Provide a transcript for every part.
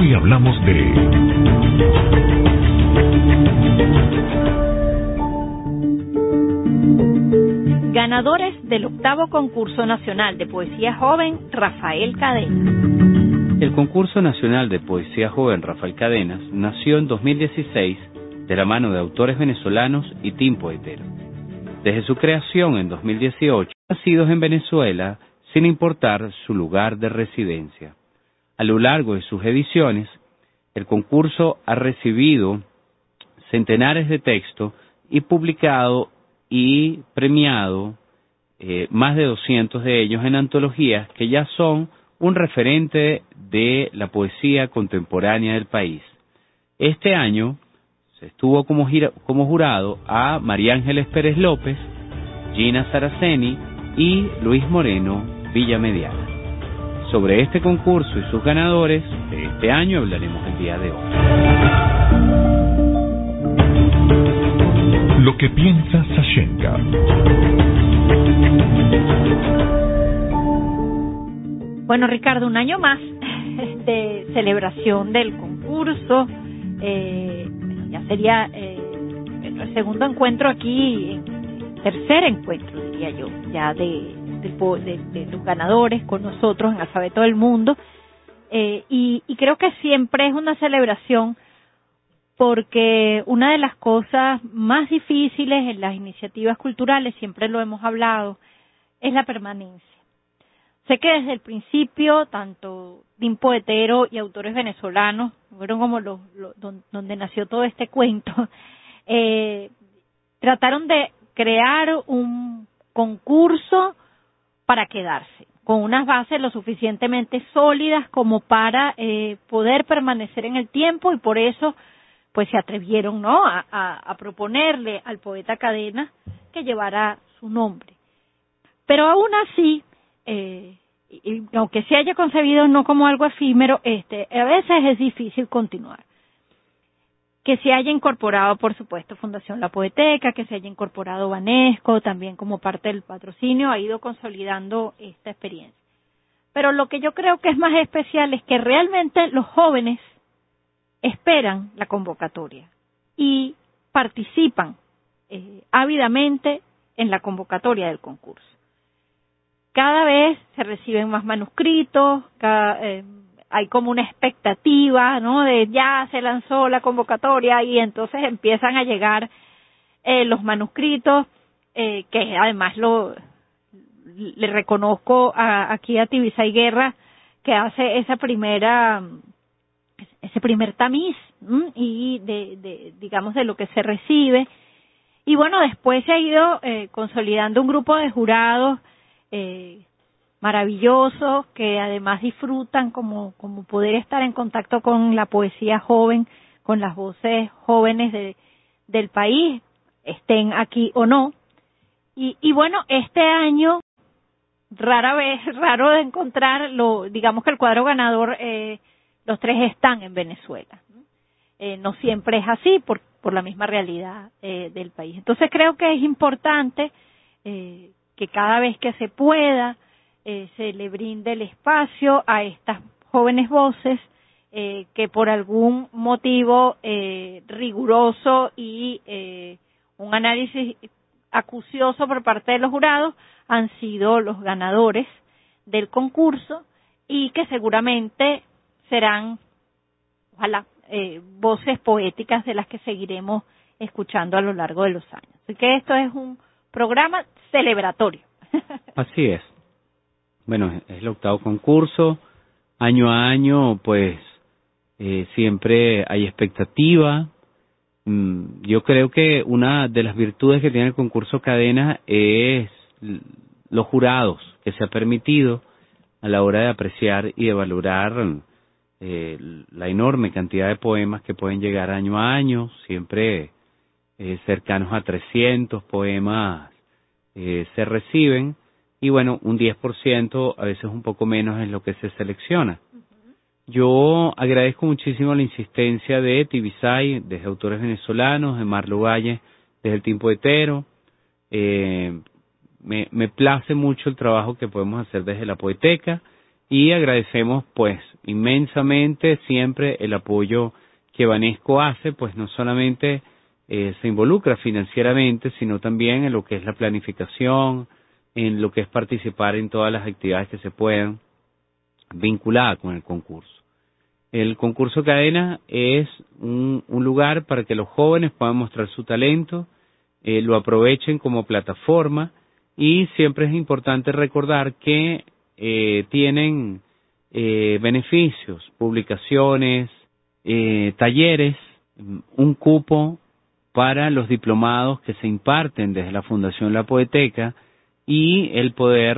Hoy hablamos de... Ganadores del 8º Concurso Nacional de Poesía Joven Rafael Cadenas. El Concurso Nacional de Poesía Joven Rafael Cadenas nació en 2016 de la mano de autores venezolanos y team poetero. Desde su creación en 2018, nacidos en Venezuela sin importar su lugar de residencia. A lo largo de sus ediciones, el concurso ha recibido centenares de textos y publicado y premiado más de 200 de ellos en antologías que ya son un referente de la poesía contemporánea del país. Este año se estuvo como jurado a María Ángeles Pérez López, Gina Saraceni y Luis Moreno Villamediana. Sobre este concurso y sus ganadores de este año hablaremos el día de hoy. Lo que piensa Sashenka. Bueno, Ricardo, un año más de celebración del concurso. Ya sería el segundo encuentro aquí, tercer encuentro, diría yo, ya de los ganadores con nosotros en Alfabeto del Mundo. Y creo que siempre es una celebración porque una de las cosas más difíciles en las iniciativas culturales, siempre lo hemos hablado, es la permanencia. Sé que desde el principio, tanto team poetero y autores venezolanos, fueron como donde nació todo este cuento, trataron de crear un concurso para quedarse, con unas bases lo suficientemente sólidas como para poder permanecer en el tiempo, y por eso pues se atrevieron, ¿no?, a proponerle al poeta Cadenas que llevara su nombre. Pero aún así, y aunque se haya concebido no como algo efímero, a veces es difícil continuar. Que se haya incorporado, por supuesto, Fundación La Poeteca, que se haya incorporado Banesco, también como parte del patrocinio, ha ido consolidando esta experiencia. Pero lo que yo creo que es más especial es que realmente los jóvenes esperan la convocatoria y participan ávidamente en la convocatoria del concurso. Cada vez se reciben más manuscritos, hay como una expectativa, ¿no?, de ya se lanzó la convocatoria, y entonces empiezan a llegar los manuscritos, que además le reconozco aquí a Tibisay Guerra, que hace ese primer tamiz y digamos de lo que se recibe. Y bueno, después se ha ido consolidando un grupo de jurados maravillosos, que además disfrutan como poder estar en contacto con la poesía joven, con las voces jóvenes del país, estén aquí o no. Y bueno, este año raro de encontrar, digamos que el cuadro ganador, los tres están en Venezuela. No siempre es así por la misma realidad del país. Entonces creo que es importante que cada vez que se pueda se le brinde el espacio a estas jóvenes voces que por algún motivo riguroso y un análisis acucioso por parte de los jurados han sido los ganadores del concurso, y que seguramente serán, ojalá, voces poéticas de las que seguiremos escuchando a lo largo de los años. Así que esto es un programa celebratorio. Así es. Bueno, es el 8º concurso. Año a año, pues, siempre hay expectativa. Yo creo que una de las virtudes que tiene el concurso Cadenas es los jurados que se ha permitido a la hora de apreciar y de valorar la enorme cantidad de poemas que pueden llegar año a año, siempre cercanos a 300 poemas se reciben, y bueno, un 10%, a veces un poco menos, es lo que se selecciona. Yo agradezco muchísimo la insistencia de Tibisay, desde autores venezolanos, de Marlo Valle, desde el team poetero. Me place mucho el trabajo que podemos hacer desde la Poeteca, y agradecemos pues inmensamente siempre el apoyo que Banesco hace, pues no solamente se involucra financieramente, sino también en lo que es la planificación, en lo que es participar en todas las actividades que se puedan vinculadas con el concurso. El concurso Cadena es un lugar para que los jóvenes puedan mostrar su talento, lo aprovechen como plataforma, y siempre es importante recordar que tienen beneficios, publicaciones, talleres, un cupo para los diplomados que se imparten desde la Fundación La Poeteca y el poder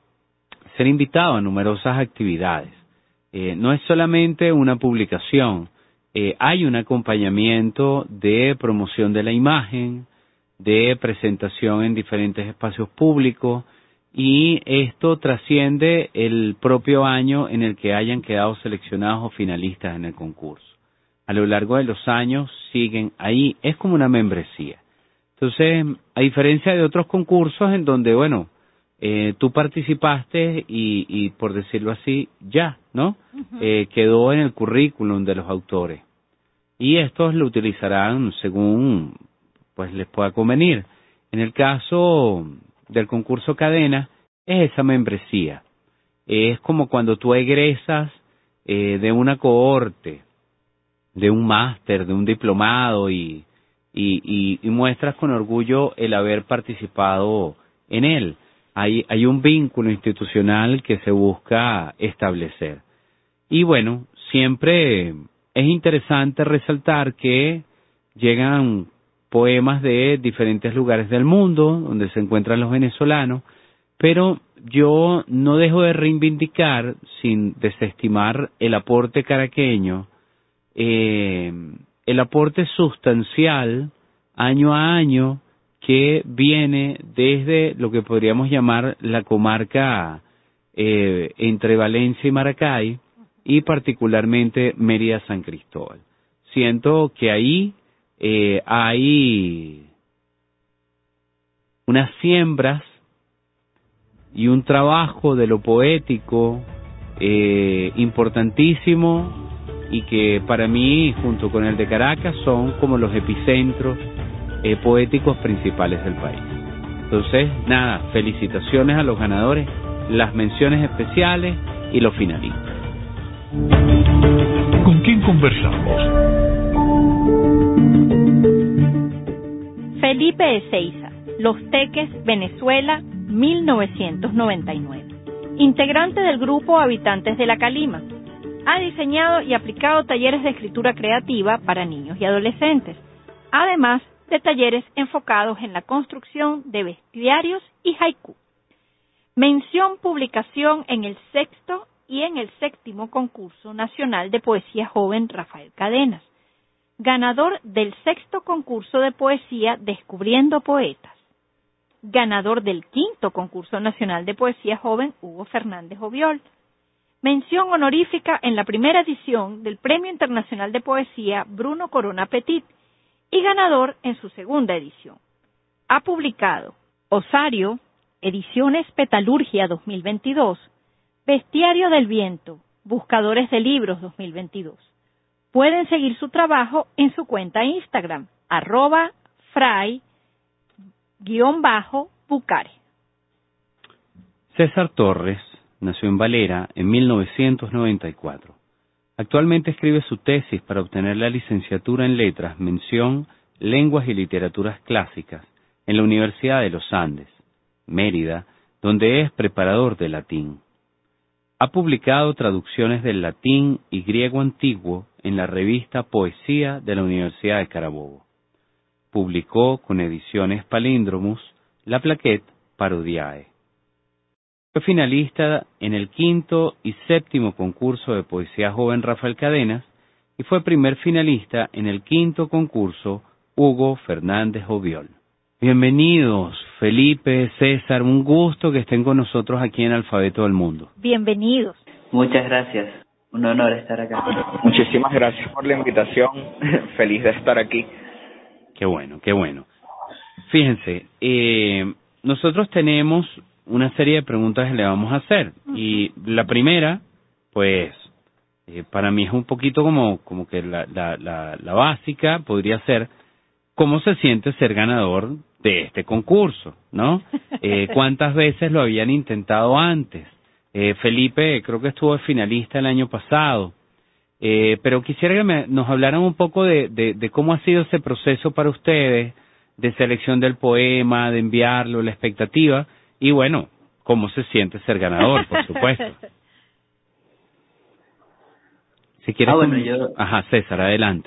ser invitado a numerosas actividades. No es solamente una publicación, hay un acompañamiento de promoción de la imagen, de presentación en diferentes espacios públicos, y esto trasciende el propio año en el que hayan quedado seleccionados o finalistas en el concurso. A lo largo de los años siguen ahí, es como una membresía. Entonces, a diferencia de otros concursos en donde, bueno, tú participaste y por decirlo así, ya, ¿no? Quedó en el currículum de los autores. Y estos lo utilizarán según pues les pueda convenir. En el caso del concurso Cadena, es esa membresía. Es como cuando tú egresas de una cohorte, de un máster, de un diplomado y muestras con orgullo el haber participado en él. Hay un vínculo institucional que se busca establecer. Y bueno, siempre es interesante resaltar que llegan poemas de diferentes lugares del mundo donde se encuentran los venezolanos, pero yo no dejo de reivindicar, sin desestimar el aporte caraqueño, el aporte sustancial año a año que viene desde lo que podríamos llamar la comarca entre Valencia y Maracay, y particularmente Mérida-San Cristóbal. Siento que ahí hay unas siembras y un trabajo de lo poético importantísimo, y que para mí, junto con el de Caracas, son como los epicentros poéticos principales del país. Entonces, nada, felicitaciones a los ganadores, las menciones especiales y los finalistas. ¿Con quién conversamos? Felipe Ezeiza, Los Teques, Venezuela, 1999. Integrante del grupo Habitantes de la Calima. Ha diseñado y aplicado talleres de escritura creativa para niños y adolescentes, además de talleres enfocados en la construcción de bestiarios y haiku. Mención publicación en el 6º y en el 7º concurso nacional de poesía joven Rafael Cadenas, ganador del 6º concurso de poesía Descubriendo Poetas, ganador del 5º concurso nacional de poesía joven Hugo Fernández Obiol, mención honorífica en la primera edición del Premio Internacional de Poesía Bruno Corona Petit y ganador en su segunda edición. Ha publicado Osario, Ediciones Petalurgia 2022, Bestiario del Viento, Buscadores de Libros 2022. Pueden seguir su trabajo en su cuenta Instagram, @fray_bucare. César Torres nació en Valera en 1994. Actualmente escribe su tesis para obtener la licenciatura en Letras, mención Lenguas y Literaturas Clásicas, en la Universidad de los Andes, Mérida, donde es preparador de latín. Ha publicado traducciones del latín y griego antiguo en la revista Poesía de la Universidad de Carabobo. Publicó con Ediciones Palíndromus la plaquette Parodiae. Fue finalista en el 5º y 7º concurso de poesía joven Rafael Cadenas y fue primer finalista en el 5º concurso Hugo Fernández Obiol. Bienvenidos, Felipe, César, un gusto que estén con nosotros aquí en Alfabeto del Mundo. Bienvenidos. Muchas gracias, un honor estar acá. Muchísimas gracias por la invitación, feliz de estar aquí. Qué bueno, qué bueno. Fíjense, nosotros tenemos una serie de preguntas que le vamos a hacer. Y la primera, pues, Para mí es un poquito como que la básica podría ser cómo se siente ser ganador de este concurso, ¿no? ¿Cuántas veces lo habían intentado antes? Felipe creo que estuvo finalista el año pasado, pero quisiera que nos hablaran un poco de cómo ha sido ese proceso para ustedes, de selección del poema, de enviarlo, la expectativa, y bueno, cómo se siente ser ganador, por supuesto. Si quieres, bueno, yo, ajá, César, adelante.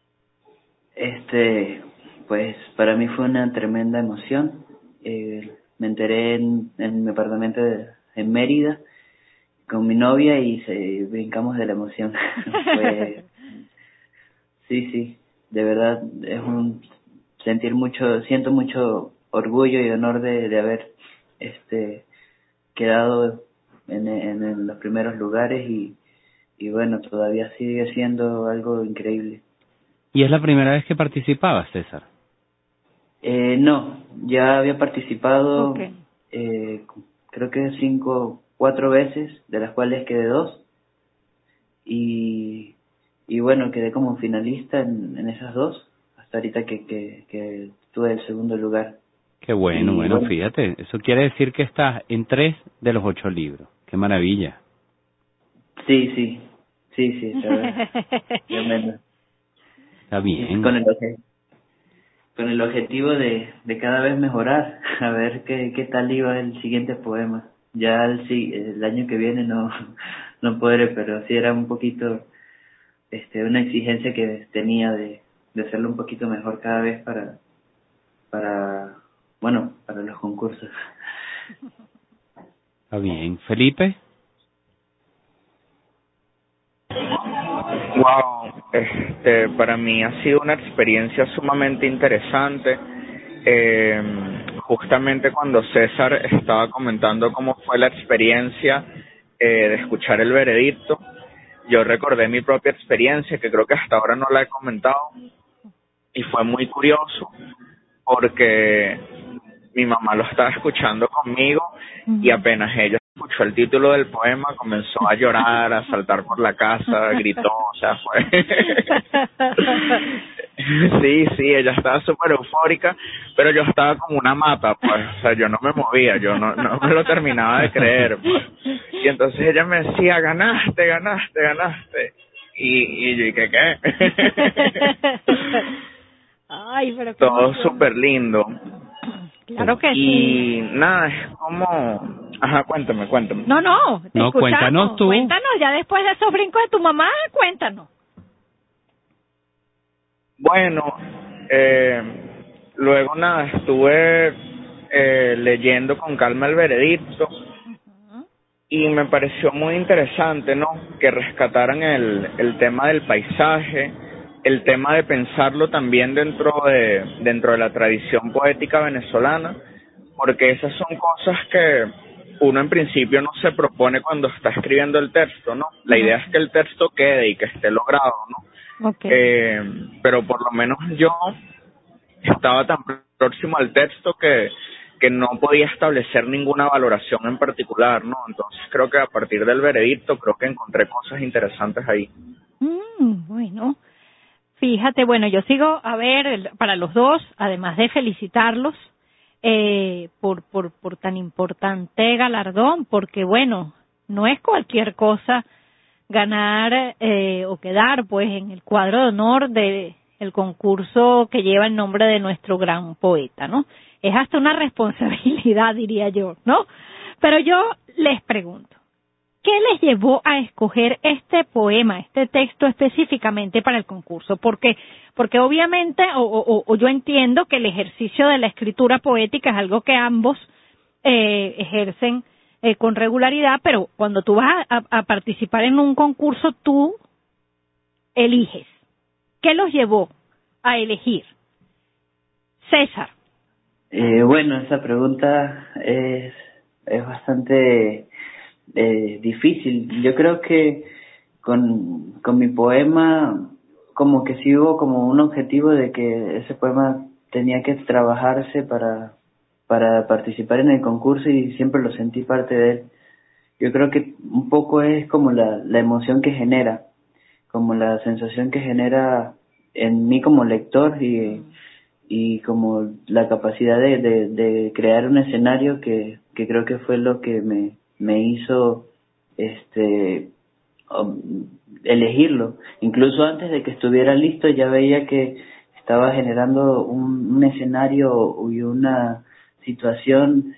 Pues para mí fue una tremenda emoción. Me enteré en mi apartamento en Mérida con mi novia y brincamos de la emoción. Sí, de verdad siento mucho orgullo y honor de haber quedado en los primeros lugares y bueno, todavía sigue siendo algo increíble. ¿Y es la primera vez que participabas, César? No, ya había participado, Okay. Creo que 4 veces, de las cuales quedé 2. Y bueno, quedé como finalista en esas 2, hasta ahorita que tuve el segundo lugar. Qué bueno, Y bueno, fíjate, eso quiere decir que estás en 3 de los 8 libros. Qué maravilla. Sí, tremendo. Está bien. Con el objetivo de cada vez mejorar, a ver qué tal iba el siguiente poema. Ya el año que viene no podré, pero sí era un poquito una exigencia que tenía de hacerlo un poquito mejor cada vez para los concursos. Está bien. Felipe. Wow, para mí ha sido una experiencia sumamente interesante. Justamente cuando César estaba comentando cómo fue la experiencia de escuchar el veredicto, yo recordé mi propia experiencia, que creo que hasta ahora no la he comentado, y fue muy curioso porque mi mamá lo estaba escuchando conmigo y apenas ella escuchó el título del poema comenzó a llorar, a saltar por la casa, gritó, o sea, fue sí, ella estaba súper eufórica, pero yo estaba como una mata, pues, o sea, yo no me movía, yo no me lo terminaba de creer, pues. Y entonces ella me decía, ganaste, y yo, ¿y qué? Ay, pero qué Todo emoción. súper lindo. Claro que Y sí. nada, es como... Ajá, cuéntame. No, te No, escuchamos. cuéntanos tú. Cuéntanos, ya después de esos brincos de tu mamá, cuéntanos. Bueno, luego nada, estuve leyendo con calma el veredicto y me pareció muy interesante, ¿no? Que rescataran el tema del paisaje, el tema de pensarlo también dentro de la tradición poética venezolana, porque esas son cosas que uno en principio no se propone cuando está escribiendo el texto, ¿no? La idea es que el texto quede y que esté logrado, ¿no? Okay. Pero por lo menos yo estaba tan próximo al texto que no podía establecer ninguna valoración en particular, ¿no? Entonces creo que a partir del veredicto creo que encontré cosas interesantes ahí. Bueno, fíjate, bueno, yo sigo a ver para los dos, además de felicitarlos por tan importante galardón, porque bueno, no es cualquier cosa ganar o quedar pues en el cuadro de honor de el concurso que lleva el nombre de nuestro gran poeta, ¿no? Es hasta una responsabilidad, diría yo, ¿no? Pero yo les pregunto, ¿qué les llevó a escoger este poema, este texto específicamente para el concurso? Porque obviamente, o yo entiendo que el ejercicio de la escritura poética es algo que ambos ejercen con regularidad, pero cuando tú vas a participar en un concurso, tú eliges. ¿Qué los llevó a elegir? César. Bueno, esa pregunta es bastante difícil. Yo creo que con mi poema como que sí hubo como un objetivo de que ese poema tenía que trabajarse para participar en el concurso y siempre lo sentí parte de él. yo creo que un poco es como la emoción que genera, como la sensación que genera en mí como lector y como la capacidad de crear un escenario que creo que fue lo que me hizo elegirlo. Incluso antes de que estuviera listo ya veía que estaba generando un escenario y una situación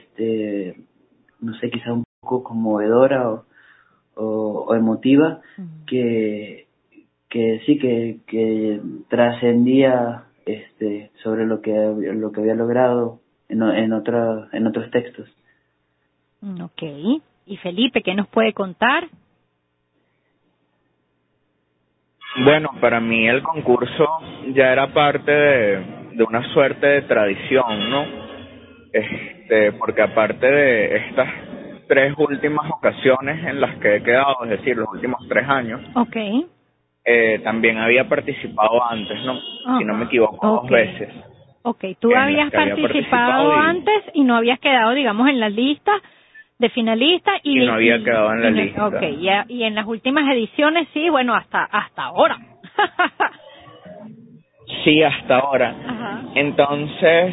no sé, quizá un poco conmovedora o emotiva que sí que trascendía sobre lo que había logrado en otros textos. Okay. Y Felipe, ¿qué nos puede contar? Bueno, para mí el concurso ya era parte de una suerte de tradición, ¿no? Porque aparte de estas 3 últimas ocasiones en las que he quedado, es decir, los últimos 3 años, Okay. También había participado antes, ¿no? Si no me equivoco, 2 veces. Okay, tú habías participado antes y no habías quedado, digamos, en la lista de finalistas y no había quedado en la lista. Okay, y en las últimas ediciones sí, bueno, hasta ahora. Sí, hasta ahora. Ajá. Entonces,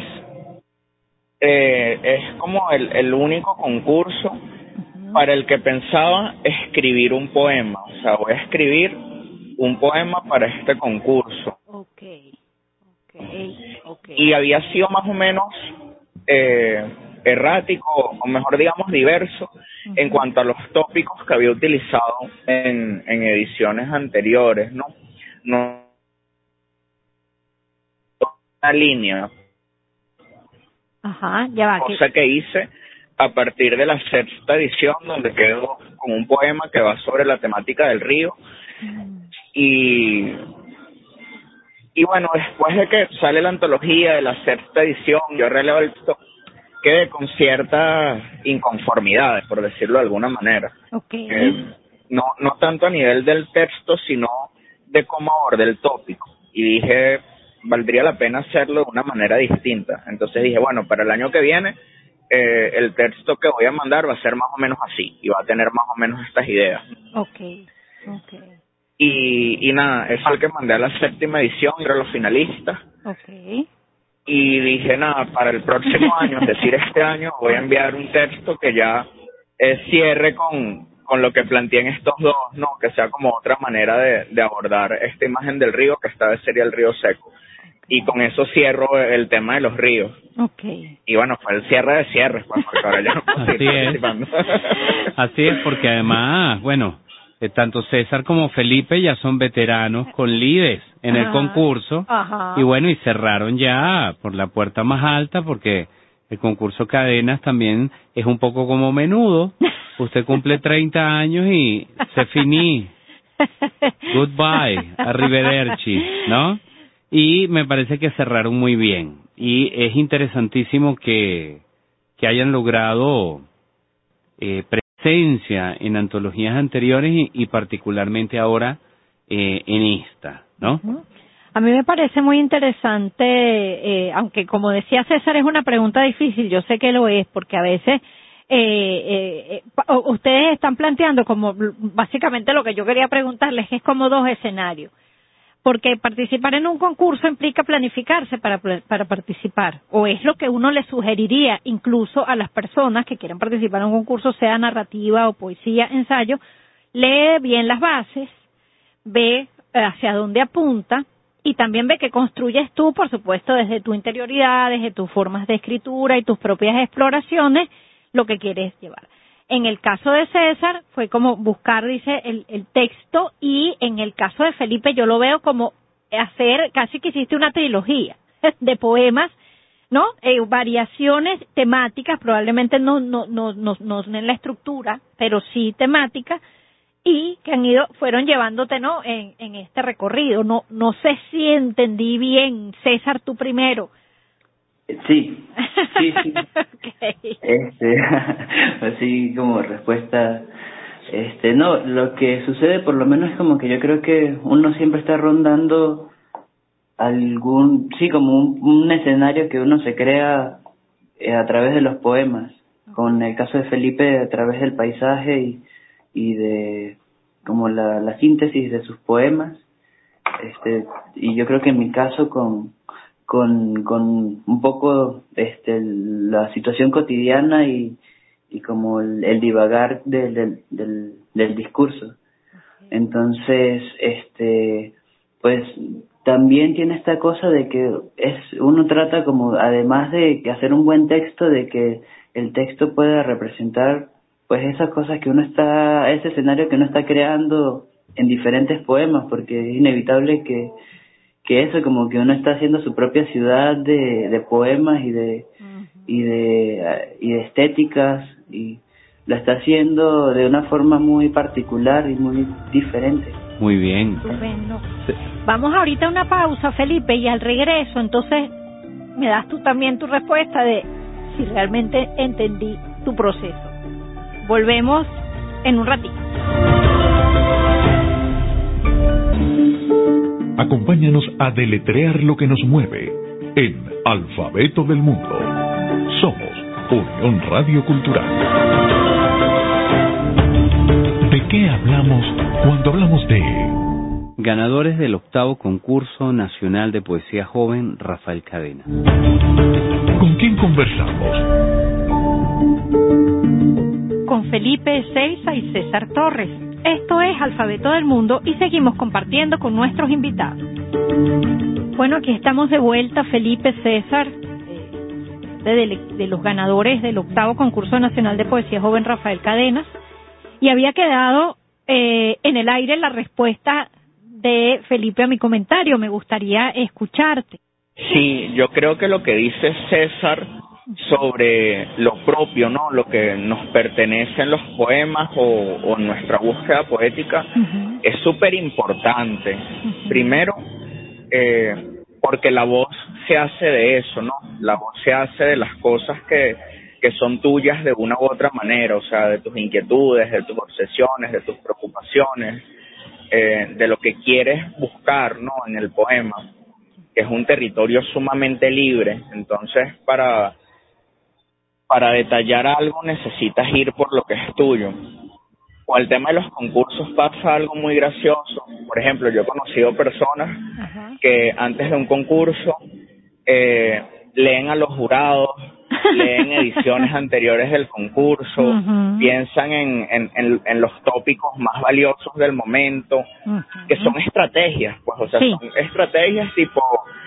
es como el único concurso para el que pensaba escribir un poema. O sea, voy a escribir un poema para este concurso. Okay. Y había sido más o menos errático, o mejor digamos diverso, en cuanto a los tópicos que había utilizado en ediciones anteriores, ¿no? No una línea. Ajá, ya va. Cosa que hice a partir de la 6ª edición, donde quedo con un poema que va sobre la temática del río. Y bueno, después de que sale la antología de la 6ª edición, yo relevo el texto, quedé con ciertas inconformidades, por decirlo de alguna manera. Okay. No tanto a nivel del texto, sino de cómo abordé el tópico. Y dije, valdría la pena hacerlo de una manera distinta. Entonces dije, bueno, para el año que viene, el texto que voy a mandar va a ser más o menos así, y va a tener más o menos estas ideas. Okay. Y nada, eso es el que mandé a la 7ª edición, entre los finalistas. Okay. Y dije, nada, para el próximo año, es decir, este año, voy a enviar un texto que ya cierre con lo que planteé en estos 2, ¿no? Que sea como otra manera de abordar esta imagen del río, que esta vez sería el río seco. Y con eso cierro el tema de los ríos. Okay. Y bueno, fue el cierre de cierres, pues, porque ahora ya no puedo seguir participando. Así es, porque además, bueno, tanto César como Felipe ya son veteranos con líderes en el concurso. Ajá. Y bueno, y cerraron ya por la puerta más alta, porque el concurso Cadenas también es un poco como Menudo. Usted cumple 30 años y se finí. Goodbye, arrivederci, ¿no? Y me parece que cerraron muy bien. Y es interesantísimo que hayan logrado presencia en antologías anteriores y particularmente ahora en esta, ¿no? A mí me parece muy interesante, aunque como decía César es una pregunta difícil, yo sé que lo es, porque a veces ustedes están planteando como básicamente lo que yo quería preguntarles, es como 2 escenarios. Porque participar en un concurso implica planificarse para participar, o es lo que uno le sugeriría incluso a las personas que quieran participar en un concurso, sea narrativa o poesía, ensayo. Lee bien las bases, ve hacia dónde apunta y también ve que construyes tú, por supuesto, desde tu interioridad, desde tus formas de escritura y tus propias exploraciones, lo que quieres llevar. En el caso de César fue como buscar, dice, el texto, y en el caso de Felipe yo lo veo como hacer, casi que hiciste una trilogía de poemas, ¿no? Variaciones temáticas, probablemente no en la estructura, pero sí temáticas, y que fueron llevándote, ¿no? En este recorrido. No sé si entendí bien, César, tú primero. Sí. Okay. Así como respuesta, no, lo que sucede por lo menos es como que yo creo que uno siempre está rondando como un escenario que uno se crea a través de los poemas, con el caso de Felipe a través del paisaje y de como la síntesis de sus poemas, y yo creo que en mi caso con un poco la situación cotidiana y como el divagar del discurso. Entonces, pues también tiene esta cosa de que uno trata como, además de que hacer un buen texto, de que el texto pueda representar pues esas cosas que ese escenario que uno está creando en diferentes poemas, porque es inevitable que eso, como que uno está haciendo su propia ciudad de poemas y de estéticas, y la está haciendo de una forma muy particular y muy diferente. Muy bien. Estupendo. Vamos ahorita a una pausa, Felipe, y al regreso, entonces, me das tú también tu respuesta de si realmente entendí tu proceso. Volvemos en un ratito. Acompáñanos a deletrear lo que nos mueve en Alfabeto del Mundo. Somos Unión Radio Cultural. ¿De qué hablamos cuando hablamos de...? Ganadores del 8º Concurso Nacional de Poesía Joven Rafael Cadenas. ¿Con quién conversamos? Con Felipe Ezeiza y César Torres. Esto es Alfabeto del Mundo y seguimos compartiendo con nuestros invitados. Bueno, aquí estamos de vuelta, Felipe, César, de los ganadores del 8º Concurso Nacional de Poesía Joven Rafael Cadenas, y había quedado en el aire la respuesta de Felipe a mi comentario. Me gustaría escucharte. Sí, yo creo que lo que dice César sobre lo propio, ¿no? Lo que nos pertenece en los poemas o en nuestra búsqueda poética, uh-huh, es súper importante. Uh-huh. Primero, porque la voz se hace de eso, ¿no? La voz se hace de las cosas que son tuyas de una u otra manera, o sea, de tus inquietudes, de tus obsesiones, de tus preocupaciones, de lo que quieres buscar, ¿no? En el poema, que es un territorio sumamente libre. Entonces, para detallar algo necesitas ir por lo que es tuyo. Con el tema de los concursos pasa algo muy gracioso. Por ejemplo, yo he conocido personas, uh-huh, que antes de un concurso leen a los jurados, leen ediciones anteriores del concurso, uh-huh, piensan en los tópicos más valiosos del momento, uh-huh, que son estrategias, pues, o sea, sí, son estrategias tipo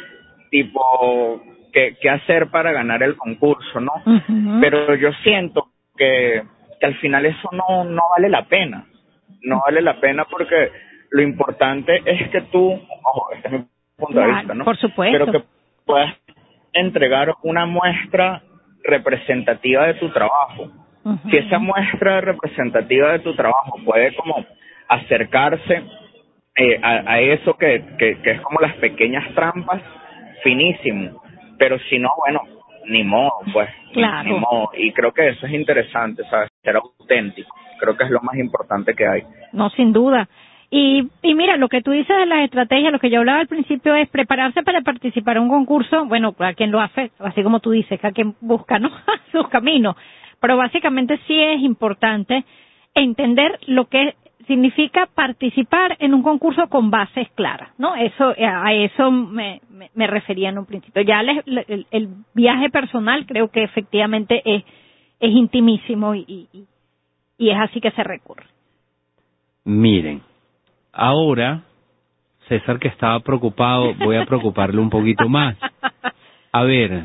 qué hacer para ganar el concurso, ¿no? Uh-huh. Pero yo siento que al final eso no vale la pena. No vale la pena porque lo importante es que tú, ojo, este es mi punto de vista, ¿no? Por supuesto. Pero que puedas entregar una muestra representativa de tu trabajo. Uh-huh. Si esa muestra representativa de tu trabajo puede como acercarse a eso que es como las pequeñas trampas, finísimo, pero si no, bueno, ni modo, pues, claro, ni modo. Y creo que eso es interesante, ¿sabes? Ser auténtico, creo que es lo más importante que hay. No, sin duda. Y mira, lo que tú dices de las estrategias, lo que yo hablaba al principio es prepararse para participar en un concurso. Bueno, a quien lo hace, así como tú dices, a quien busca, ¿no? Sus caminos. Pero básicamente sí es importante entender lo que significa participar en un concurso con bases claras, ¿no? A eso me refería en un principio. Ya el viaje personal creo que efectivamente es intimísimo y es así que se recurre. Miren, ahora César, que estaba preocupado, voy a preocuparle un poquito más. A ver,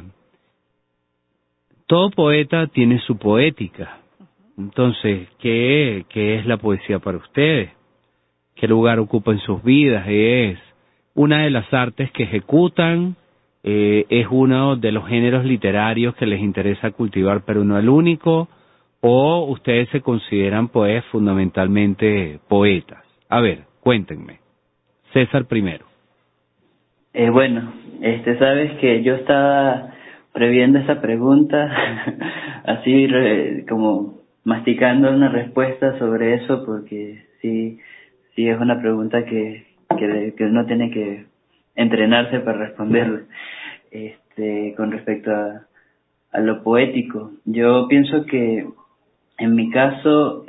todo poeta tiene su poética. Entonces, ¿qué es la poesía para ustedes? ¿Qué lugar ocupa en sus vidas? ¿Es una de las artes que ejecutan? ¿Es uno de los géneros literarios que les interesa cultivar, pero no el único? ¿O ustedes se consideran, pues, fundamentalmente poetas? A ver, cuéntenme. César primero. Bueno, sabes que yo estaba previendo esa pregunta, así como masticando una respuesta sobre eso, porque sí es una pregunta que uno tiene que entrenarse para responderla, con respecto lo poético. Yo pienso que en mi caso,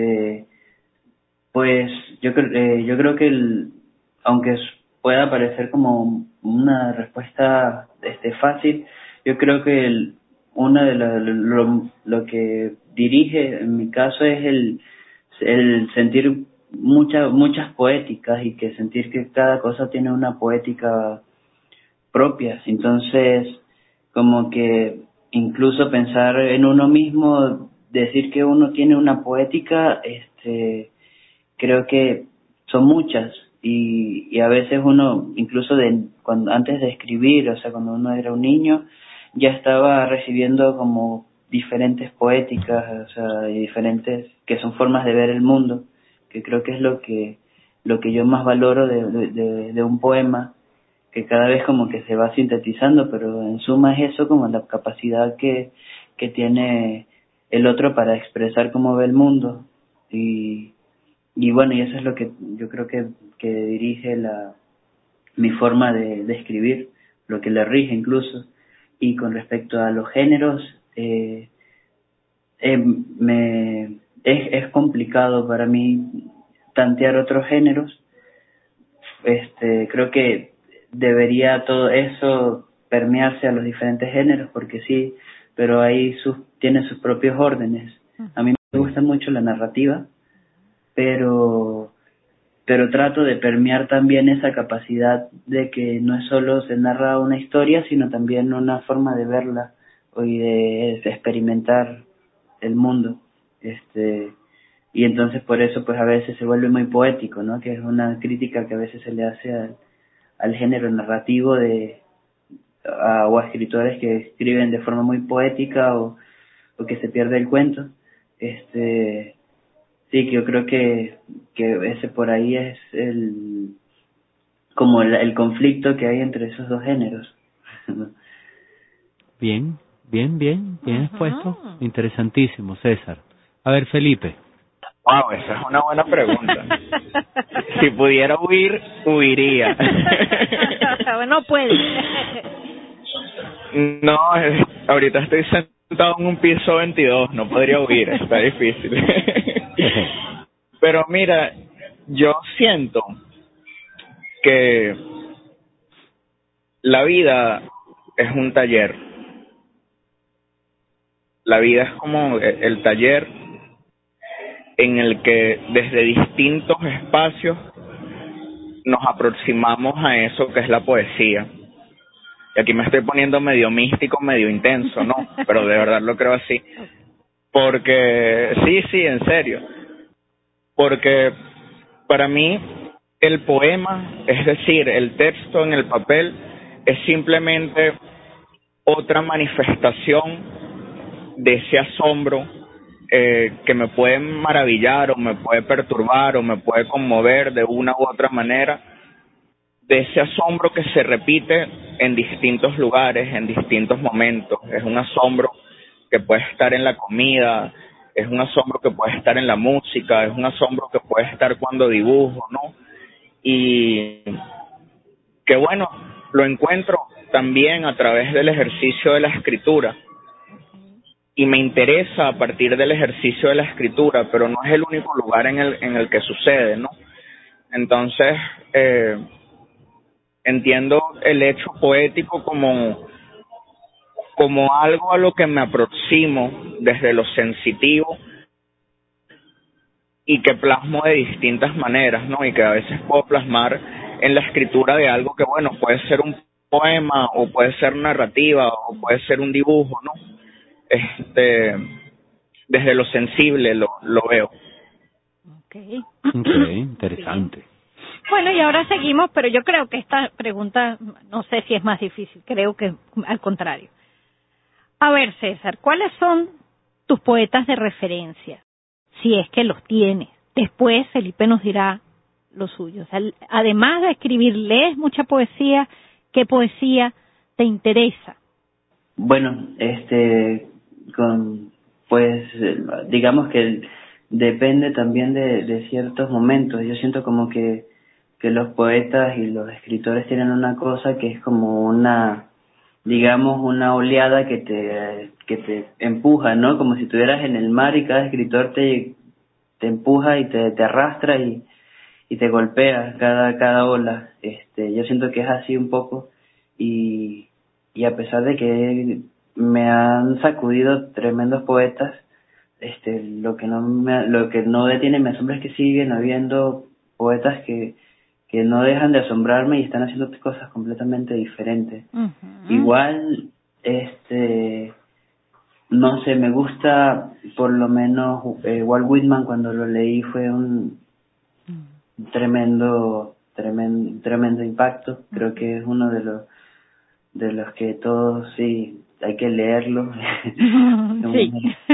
pues yo creo que aunque pueda parecer como una respuesta fácil, yo creo que una de lo que dirige en mi caso es el sentir muchas poéticas, y que sentir que cada cosa tiene una poética propia. Entonces, como que incluso pensar en uno mismo, decir que uno tiene una poética, creo que son muchas, y a veces uno, incluso cuando antes de escribir, o sea, cuando uno era un niño, ya estaba recibiendo como diferentes poéticas, o sea, y diferentes, que son formas de ver el mundo, que creo que es lo que yo más valoro de un poema, que cada vez como que se va sintetizando, pero en suma es eso, como la capacidad que tiene el otro para expresar cómo ve el mundo. Y bueno, y eso es lo que yo creo que dirige mi forma de escribir, lo que le rige incluso. Y con respecto a los géneros, es complicado para mí tantear otros géneros. Creo que debería todo eso permearse a los diferentes géneros, porque sí, pero ahí tiene sus propios órdenes. A mí me gusta mucho la narrativa, pero trato de permear también esa capacidad de que no es solo se narra una historia, sino también una forma de verla y de experimentar el mundo. Y entonces por eso pues a veces se vuelve muy poético, ¿no? Que es una crítica que a veces se le hace al género narrativo o a escritores que escriben de forma muy poética, o que se pierde el cuento. Sí, que yo creo que ese por ahí es como el conflicto que hay entre esos dos géneros. Bien expuesto. Interesantísimo, César. A ver, Felipe. Wow, esa es una buena pregunta. Si pudiera huir, huiría. No puede. No, ahorita estoy sentado en un piso 22, no podría huir, está difícil. Pero mira, yo siento que la vida es un taller. La vida es como el taller en el que desde distintos espacios nos aproximamos a eso que es la poesía. Y aquí me estoy poniendo medio místico, medio intenso, ¿no? Pero de verdad lo creo así. Porque, sí, en serio. Porque para mí el poema, es decir, el texto en el papel, es simplemente otra manifestación de ese asombro que me puede maravillar, o me puede perturbar, o me puede conmover de una u otra manera, de ese asombro que se repite en distintos lugares, en distintos momentos. Es un asombro que puede estar en la comida, es un asombro que puede estar en la música, es un asombro que puede estar cuando dibujo, ¿no? Y que bueno, lo encuentro también a través del ejercicio de la escritura, y me interesa a partir del ejercicio de la escritura, pero no es el único lugar en el que sucede, ¿no? Entonces, entiendo el hecho poético como algo a lo que me aproximo desde lo sensitivo, y que plasmo de distintas maneras, ¿no? Y que a veces puedo plasmar en la escritura de algo que, bueno, puede ser un poema, o puede ser narrativa, o puede ser un dibujo, ¿no? Desde lo sensible lo veo. Okay, Interesante. Bueno, y ahora seguimos, pero yo creo que esta pregunta, no sé si es más difícil, creo que al contrario. A ver, César, ¿cuáles son tus poetas de referencia? Si es que los tienes. Después Felipe nos dirá los suyos. Además de escribir, ¿lees mucha poesía? ¿Qué poesía te interesa? Bueno, pues digamos que depende también de ciertos momentos. Yo siento como que los poetas y los escritores tienen una cosa que es como digamos, una oleada que te empuja, ¿no? Como si estuvieras en el mar y cada escritor te empuja y te arrastra y te golpea cada ola. Yo siento que es así un poco, y a pesar de que me han sacudido tremendos poetas, lo que no detiene, me asombra es que siguen habiendo poetas que no dejan de asombrarme y están haciendo cosas completamente diferentes. Uh-huh. Igual, no sé, me gusta por lo menos Walt Whitman. Cuando lo leí fue un tremendo impacto. Creo que es uno de los que todos sí hay que leerlo. Sí.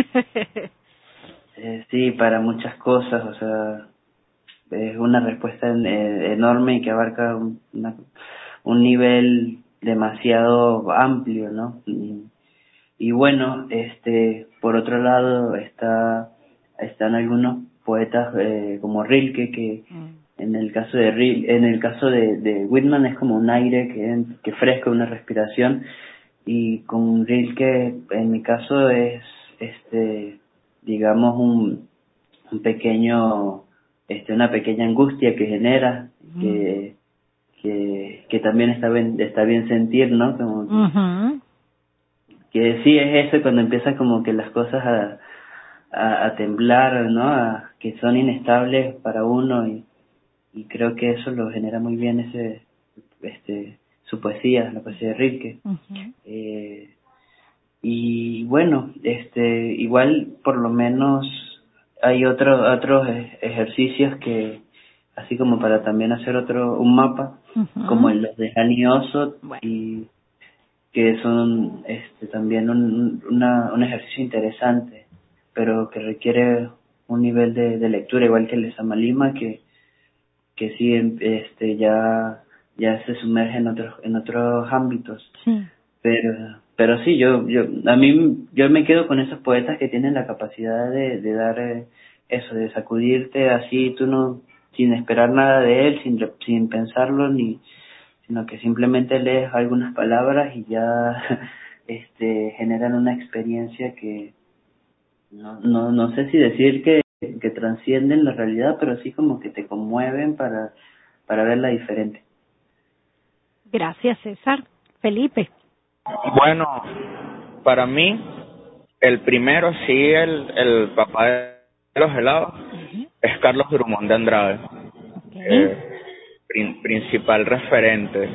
Sí, para muchas cosas, o sea, es una respuesta enorme y que abarca un nivel demasiado amplio, ¿no? Y bueno, por otro lado están algunos poetas como Rilke, que en el caso de Whitman es como un aire que fresca, una respiración, y con Rilke en mi caso es digamos un pequeño una pequeña angustia que genera, que también está bien sentir, ¿no? Como que sí, es eso, cuando empiezan como que las cosas a temblar, ¿no? Que son inestables para uno, y creo que eso lo genera muy bien su poesía, la poesía de Rilke. Y bueno, igual por lo menos hay otros ejercicios que, así como para también hacer un mapa, como los de Hani Oso, y que son también un ejercicio interesante, pero que requiere un nivel de lectura igual que el de Samalima, que sí, ya se sumerge en otros ámbitos. Sí. Pero sí, yo me quedo con esos poetas que tienen la capacidad de dar eso, de sacudirte así, tú no, sin esperar nada de él, sin pensarlo, sino que simplemente lees algunas palabras y ya generan una experiencia que no sé si decir que trascienden la realidad, pero sí como que te conmueven para verla diferente. Gracias, César. Felipe. Bueno, para mí, el primero, sí, el papá de los helados, es Carlos Drummond de Andrade. Principal referente.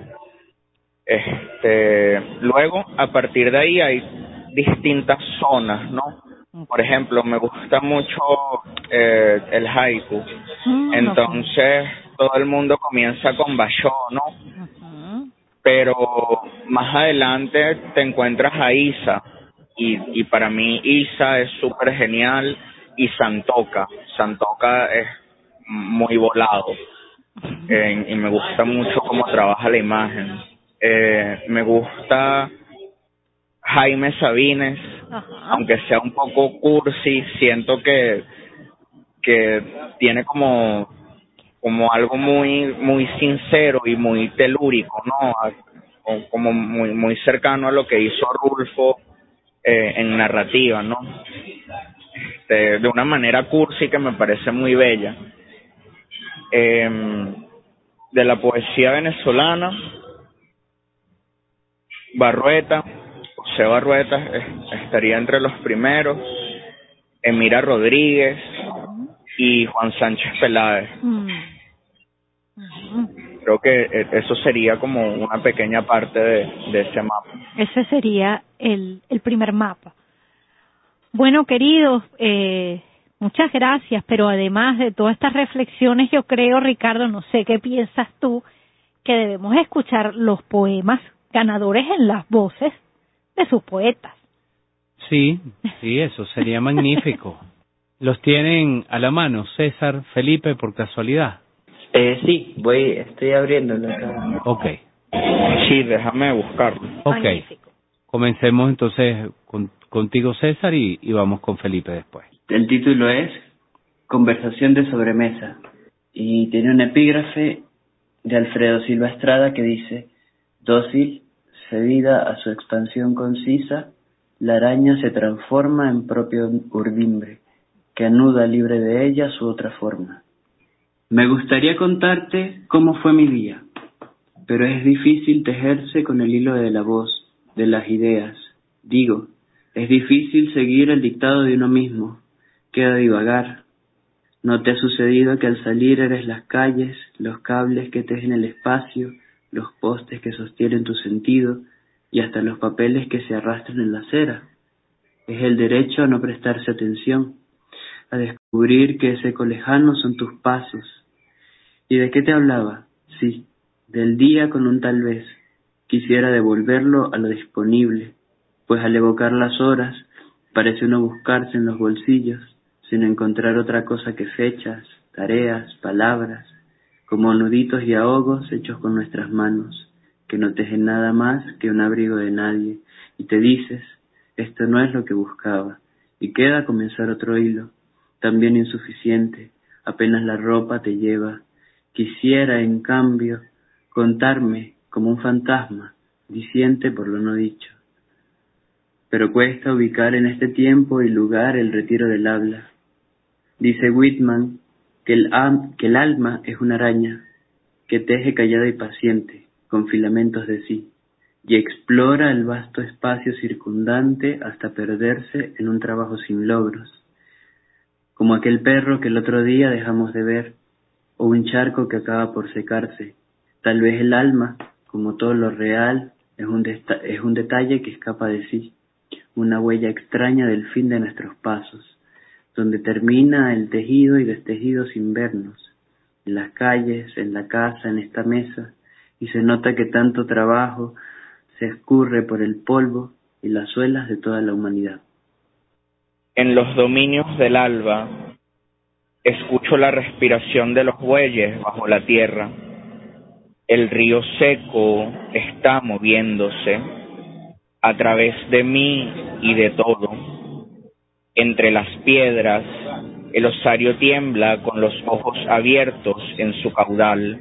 Luego, a partir de ahí hay distintas zonas, ¿no? Por ejemplo, me gusta mucho el haiku. Entonces, todo el mundo comienza con Basho, ¿no? Pero más adelante te encuentras a Isa, y para mí Isa es súper genial, y Santoka es muy volado, y me gusta mucho cómo trabaja la imagen. Me gusta Jaime Sabines, aunque sea un poco cursi, siento que tiene como algo muy sincero y muy telúrico, ¿no? Como muy cercano a lo que hizo Rulfo en narrativa, ¿no? De una manera cursi que me parece muy bella. De la poesía venezolana, José Barrueta estaría entre los primeros, Emira Rodríguez y Juan Sánchez Peláez. Creo que eso sería como una pequeña parte de ese mapa. Ese sería el primer mapa. Bueno, queridos, muchas gracias, pero además de todas estas reflexiones, yo creo, Ricardo, no sé qué piensas tú, que debemos escuchar los poemas ganadores en las voces de sus poetas. Sí, eso sería magnífico. ¿Los tienen a la mano, César, Felipe, por casualidad? Sí, estoy abriéndolo acá. Ok. Sí, déjame buscarlo. Ok. Magnífico. Comencemos entonces contigo, César, y vamos con Felipe después. El título es Conversación de sobremesa, y tiene un epígrafe de Alfredo Silva Estrada que dice: dócil, cedida a su expansión concisa, la araña se transforma en propio urdimbre, que anuda libre de ella su otra forma. Me gustaría contarte cómo fue mi día, pero es difícil tejerse con el hilo de la voz, de las ideas. Digo, es difícil seguir el dictado de uno mismo, queda divagar. ¿No te ha sucedido que al salir eres las calles, los cables que tejen el espacio, los postes que sostienen tu sentido y hasta los papeles que se arrastran en la acera? Es el derecho a no prestarse atención, a descubrir que ese eco lejano son tus pasos. ¿Y de qué te hablaba? Sí, del día con un tal vez. Quisiera devolverlo a lo disponible, pues al evocar las horas, parece uno buscarse en los bolsillos, sin encontrar otra cosa que fechas, tareas, palabras, como nuditos y ahogos hechos con nuestras manos, que no tejen nada más que un abrigo de nadie, y te dices, esto no es lo que buscaba, y queda comenzar otro hilo, también insuficiente, apenas la ropa te lleva. Quisiera, en cambio, contarme como un fantasma, diciente por lo no dicho. Pero cuesta ubicar en este tiempo y lugar el retiro del habla. Dice Whitman que el alma es una araña que teje callada y paciente, con filamentos de sí, y explora el vasto espacio circundante hasta perderse en un trabajo sin logros, como aquel perro que el otro día dejamos de ver, o un charco que acaba por secarse. Tal vez el alma, como todo lo real, es un detalle que escapa de sí, una huella extraña del fin de nuestros pasos, donde termina el tejido y destejido sin vernos, en las calles, en la casa, en esta mesa, y se nota que tanto trabajo se escurre por el polvo y las suelas de toda la humanidad. En los dominios del alba, escucho la respiración de los bueyes bajo la tierra. El río seco está moviéndose a través de mí y de todo. Entre las piedras, el osario tiembla con los ojos abiertos en su caudal.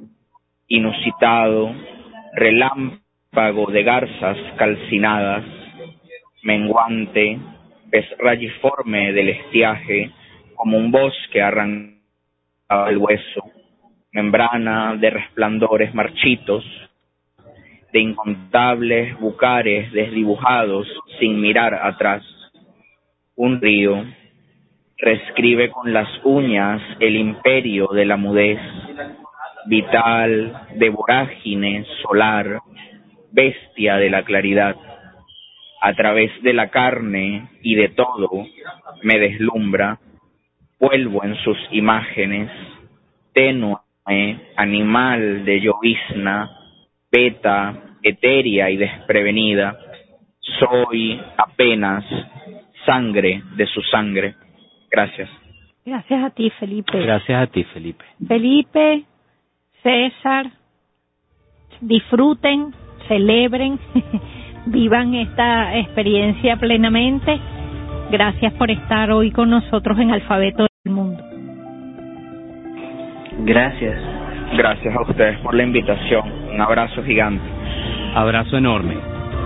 Inusitado, relámpago de garzas calcinadas, menguante, pez rayiforme del estiaje, como un bosque arrancado del hueso, membrana de resplandores marchitos, de incontables bucares desdibujados sin mirar atrás. Un río reescribe con las uñas el imperio de la mudez, vital, de vorágine solar, bestia de la claridad. A través de la carne y de todo me deslumbra, vuelvo en sus imágenes, tenue, animal de llovizna, beta, etérea y desprevenida. Soy apenas sangre de su sangre. Gracias. Gracias a ti, Felipe. Gracias a ti, Felipe. Felipe, César, disfruten, celebren, vivan esta experiencia plenamente. Gracias por estar hoy con nosotros en Alfabeto del Mundo. Gracias. Gracias a ustedes por la invitación. Un abrazo gigante. Abrazo enorme.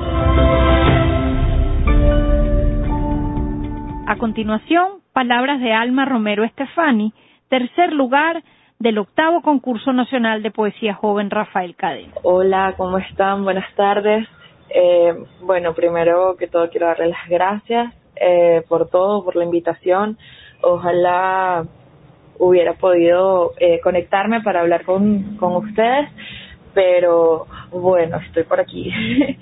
A continuación, palabras de Alma Romero Estefani, tercer lugar del 8º Concurso Nacional de Poesía Joven Rafael Cadena. Hola, ¿cómo están? Buenas tardes. Bueno, primero que todo quiero darles las gracias por todo, por la invitación. Ojalá hubiera podido conectarme para hablar con ustedes, pero bueno, estoy por aquí.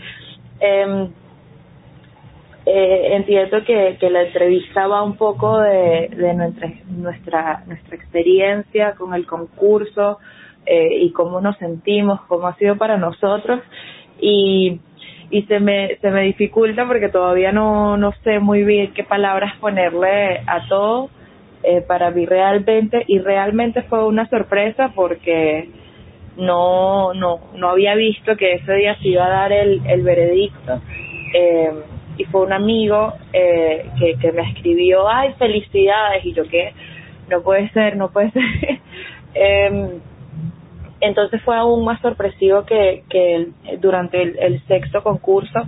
Entiendo que la entrevista va un poco de nuestra experiencia con el concurso y cómo nos sentimos, cómo ha sido para nosotros, y se me dificulta porque todavía no sé muy bien qué palabras ponerle a todo. Para mí realmente fue una sorpresa porque no había visto que ese día se iba a dar el veredicto, y fue un amigo que me escribió, ay, felicidades, y yo, que no puede ser. Entonces fue aún más sorpresivo que durante el sexto concurso,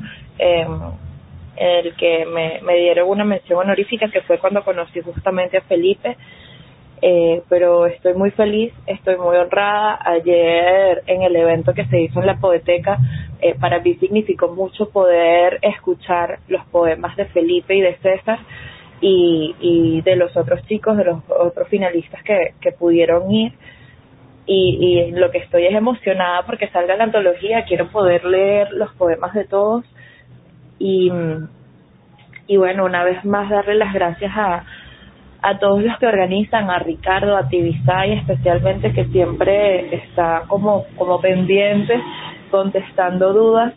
el que me dieron una mención honorífica, que fue cuando conocí justamente a Felipe. Pero estoy muy feliz, estoy muy honrada. Ayer en el evento que se hizo en la Poeteca, para mí significó mucho poder escuchar los poemas de Felipe y de César y de los otros chicos, de los otros finalistas que pudieron ir. Y lo que estoy es emocionada porque salga la antología. Quiero poder leer los poemas de todos y bueno, una vez más darle las gracias a todos los que organizan, a Ricardo, a Tibisay especialmente, que siempre está como pendiente, contestando dudas.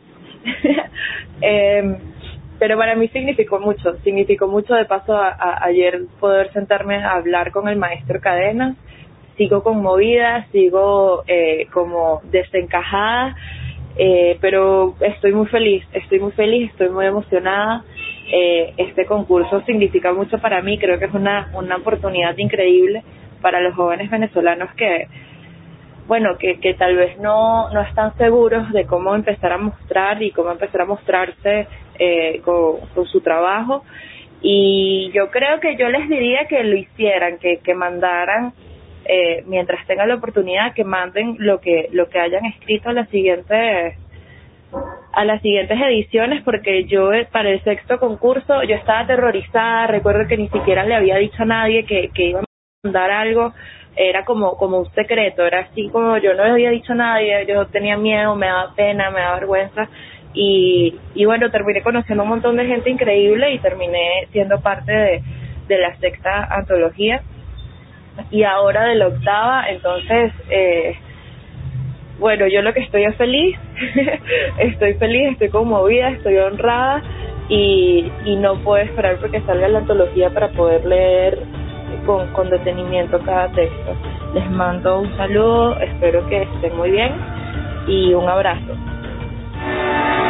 Pero para mí significó mucho de paso ayer poder sentarme a hablar con el maestro Cadenas. Sigo conmovida, sigo como desencajada, pero estoy muy feliz, estoy muy emocionada. Este concurso significa mucho para mí, creo que es una oportunidad increíble para los jóvenes venezolanos que tal vez no están seguros de cómo empezar a mostrar y cómo empezar a mostrarse con su trabajo. Y yo creo que yo les diría que lo hicieran, que mandaran, mientras tengan la oportunidad, que manden lo que hayan escrito a las siguientes ediciones, porque yo para el sexto concurso yo estaba aterrorizada. Recuerdo que ni siquiera le había dicho a nadie que iba a mandar algo, era como un secreto, era así como yo no le había dicho a nadie, yo tenía miedo, me daba pena, me daba vergüenza y bueno, terminé conociendo un montón de gente increíble y terminé siendo parte de la sexta antología y ahora de la octava. Entonces bueno, yo lo que estoy es feliz, estoy conmovida, estoy honrada y no puedo esperar porque salga la antología para poder leer con detenimiento cada texto. Les mando un saludo, espero que estén muy bien y un abrazo.